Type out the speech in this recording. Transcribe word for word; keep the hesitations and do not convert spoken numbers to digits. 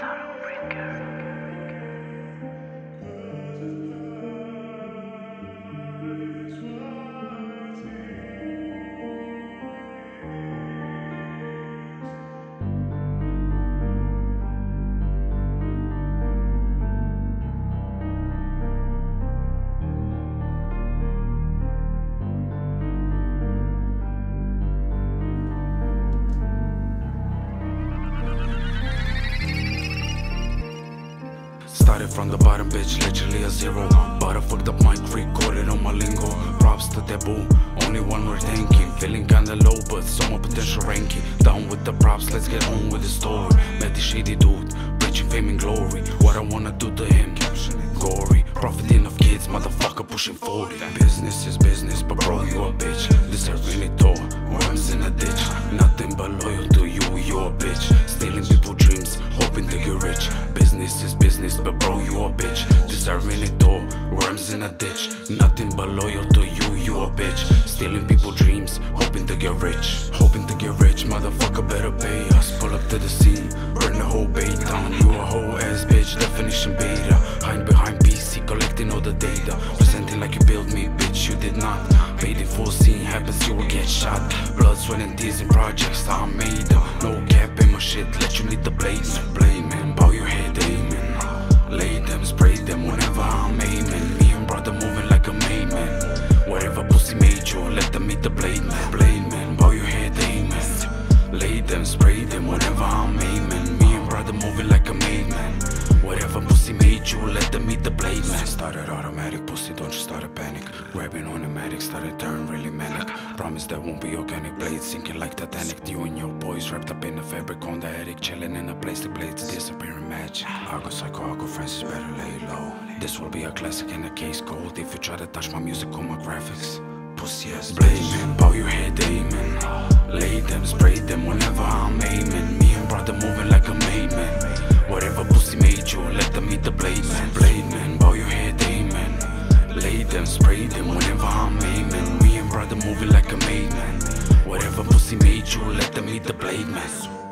Started from the bottom, bitch, literally a zero. But I fucked up my recorded on my lingo. Props to Taboo, only one we're thinking. Feeling kinda low, but so much potential ranking. Down with the props, let's get on with the story. Met this shady dude, preaching fame and glory. What I wanna do to him, gory. Profiting of kids, motherfucker pushing forty. Business is business, but bro, you a bitch. Deserving it all, worms in a ditch. Nothing but loyal to you, you a bitch. Stealing people's dreams, hoping to get rich. Business is business, but bro, you a bitch. Deserving it all, worms in a ditch. Nothing but loyal to you, you a bitch. Stealing people's dreams, hoping to get rich. Hoping to get rich, motherfucker better pay us. Pull up to the scene, burn the whole bay down. You a whole ass bitch, definition beta. Hide behind P C, collecting all the data. Presenting like you built me, bitch, you did not. Paid in full, scene happens, you will get shot. Blood, sweat and tears in projects I made up. No cap in my shit, let you lead the blade. Blade man, bow your head, amen. Lay them, spray them whenever I'm aiming. Me and brother moving like a main man. Whatever pussy made you, let them meet the blade man. Blade man, bow your head, amen. Lay them, spray them whenever I'm aiming. Me and brother moving like a main man. Whatever pussy made you, let them meet the blade man. Started automatic, pussy, don't you start a panic. Grabbing on the medic, started turning really manic. Promise that won't be organic, blades sinking like Titanic. You and your boys wrapped up in the fabric on the attic. Chilling in a place, the blades disappearing magic. I go psycho, I go Francis, better lay low. This will be a classic in the case cold. If you try to touch my music or my graphics, pussy ass blade man, bow your head, amen. Lay them, spray them whenever I'm aiming. Me and brother moving like a maid man. Whatever pussy made you, let them meet the blade man. Blade man, bow your head, amen. Lay them, spray them whenever I'm aiming. Me and brother moving like a maid man. Whatever pussy made you, let them meet the blade man.